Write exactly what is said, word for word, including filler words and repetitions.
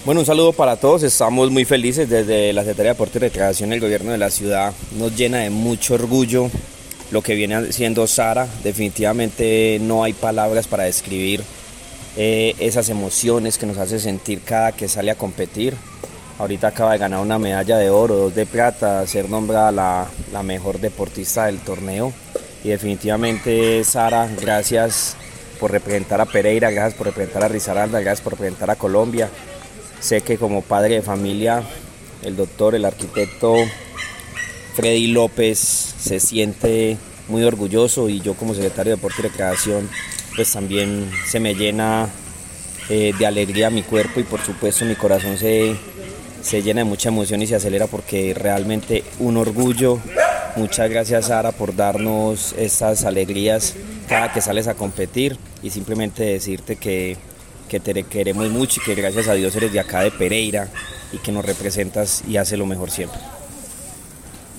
Bueno, un saludo para todos, estamos muy felices desde la Secretaría de Deporte y Recreación. El gobierno de la ciudad nos llena de mucho orgullo lo que viene haciendo Sara. Definitivamente no hay palabras para describir eh, esas emociones que nos hace sentir cada que sale a competir. Ahorita acaba de ganar una medalla de oro, dos de plata, ser nombrada la, la mejor deportista del torneo. Y definitivamente, Sara, gracias por representar a Pereira, gracias por representar a Risaralda, gracias por representar a Colombia. Sé que como padre de familia, el doctor, el arquitecto Freddy López se siente muy orgulloso, y yo como secretario de Deporte y Recreación pues también se me llena eh, de alegría mi cuerpo, y por supuesto mi corazón se, se llena de mucha emoción y se acelera, porque realmente un orgullo. Muchas gracias, Sara, por darnos estas alegrías cada que sales a competir, y simplemente decirte que que te queremos mucho y que gracias a Dios eres de acá de Pereira y que nos representas y haces lo mejor siempre.